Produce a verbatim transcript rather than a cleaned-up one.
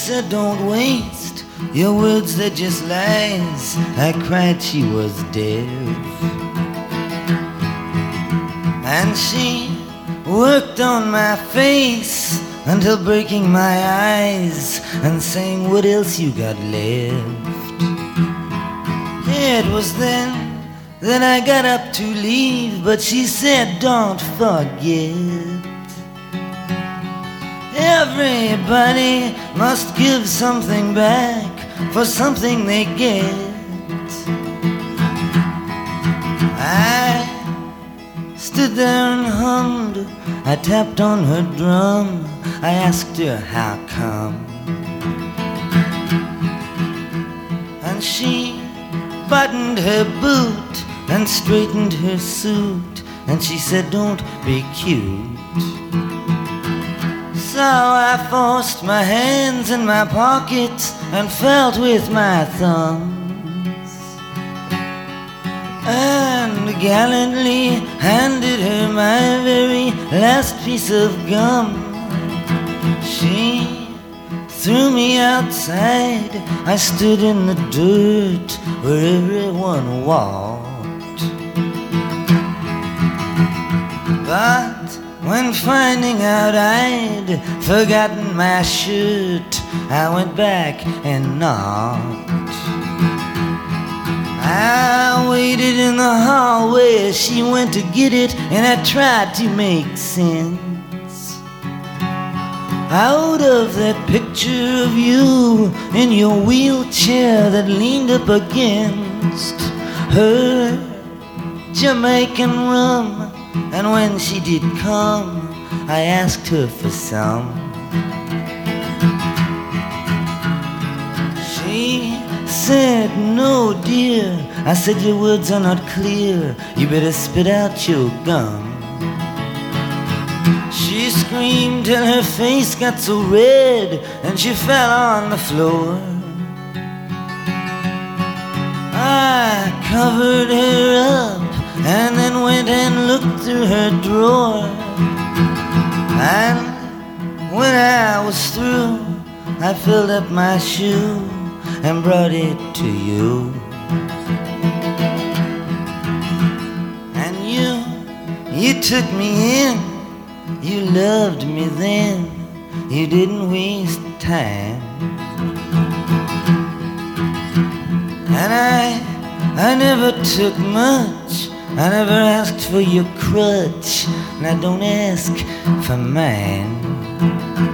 said, don't waste your words, they're just lies. I cried, she was deaf. And she worked on my face until breaking my eyes and saying, what else you got left? It was then that I got up to leave, but she said, don't forget, everybody must give something back for something they get. I stood there and hummed, I tapped on her drum, I asked her how come. And she buttoned her boot and straightened her suit, and she said, don't be cute. So I forced my hands in my pockets and felt with my thumbs, and gallantly handed her my very last piece of gum. She threw me outside, I stood in the dirt where everyone walked. But when finding out I'd forgotten my shirt, I went back and knocked. I waited in the hallway as she went to get it, and I tried to make sense out of that picture of you in your wheelchair that leaned up against her Jamaican rum. And when she did come, I asked her for some. She said, no dear. I said, your words are not clear, you better spit out your gum. She screamed till her face got so red and she fell on the floor. I covered her up and then went and looked through her drawer. And when I was through, I filled up my shoe and brought it to you. And you, you took me in, you loved me then, you didn't waste time. And I, I never took much, I never asked for your crutch, and I don't ask for mine.